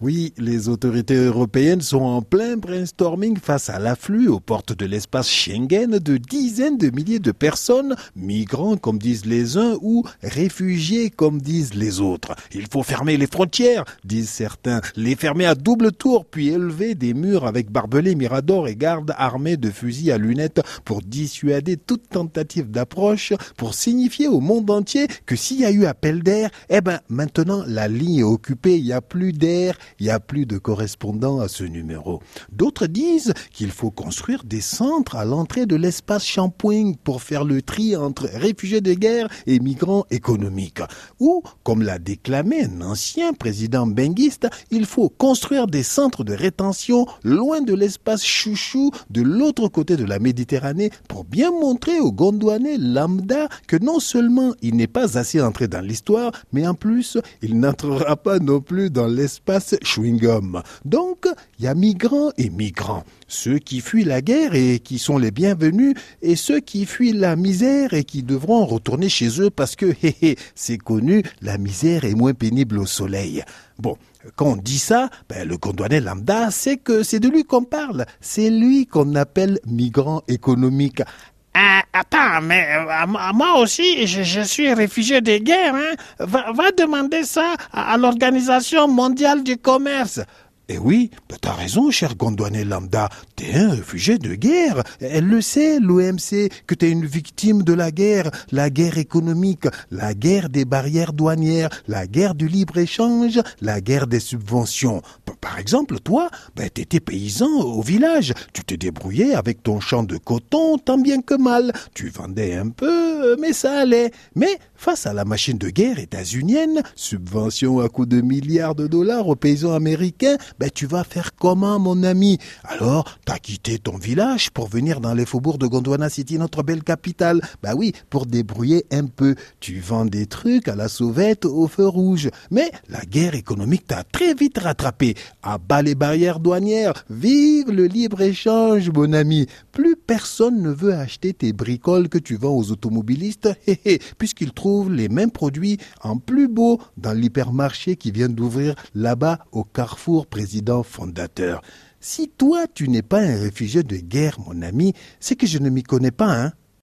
Oui, les autorités européennes sont en plein brainstorming face à l'afflux aux portes de l'espace Schengen de dizaines de milliers de personnes, migrants comme disent les uns ou réfugiés comme disent les autres. Il faut fermer les frontières, disent certains, les fermer à double tour puis élever des murs avec barbelés, miradors et gardes armés de fusils à lunettes pour dissuader toute tentative d'approche, pour signifier au monde entier que s'il y a eu appel d'air, maintenant la ligne est occupée, il n'y a plus d'air, il n'y a plus de correspondant à ce numéro. D'autres disent qu'il faut construire des centres à l'entrée de l'espace Champouing pour faire le tri entre réfugiés de guerre et migrants économiques. Ou, comme l'a déclamé un ancien président benguiste, il faut construire des centres de rétention loin de l'espace chouchou de l'autre côté de la Méditerranée pour bien montrer aux Gondwanais lambda que non seulement il n'est pas assez entré dans l'histoire, mais en plus, il n'entrera pas non plus dans l'espace chewing-gum. Donc, il y a migrants et migrants. Ceux qui fuient la guerre et qui sont les bienvenus, et ceux qui fuient la misère et qui devront retourner chez eux parce que, c'est connu, la misère est moins pénible au soleil. Bon, quand on dit ça, le Gondwanais lambda sait que c'est de lui qu'on parle. C'est lui qu'on appelle migrant économique. Attends, mais moi aussi, je suis réfugié de guerre. Va demander ça à l'Organisation mondiale du commerce. Eh oui, t'as raison, cher Gondwanais lambda, t'es un réfugié de guerre. Elle le sait, l'OMC, que t'es une victime de la guerre économique, la guerre des barrières douanières, la guerre du libre-échange, la guerre des subventions. Par exemple, toi, t'étais paysan au village, tu t'es débrouillé avec ton champ de coton tant bien que mal. Tu vendais un peu, mais ça allait. Mais face à la machine de guerre états-unienne, subvention à coups de milliards de dollars aux paysans américains, tu vas faire comment, mon ami? Alors, t'as quitté ton village pour venir dans les faubourgs de Gondwana City, notre belle capitale. Oui, pour débrouiller un peu. Tu vends des trucs à la sauvette au feu rouge. Mais la guerre économique t'a très vite rattrapé. À bas les barrières douanières. Vive le libre-échange, mon ami. Plus personne ne veut acheter tes bricoles que tu vends aux automobilistes, puisqu'ils trouvent les mêmes produits en plus beau dans l'hypermarché qui vient d'ouvrir là-bas au Carrefour président fondateur. Si toi, tu n'es pas un réfugié de guerre, mon ami, c'est que je ne m'y connais pas,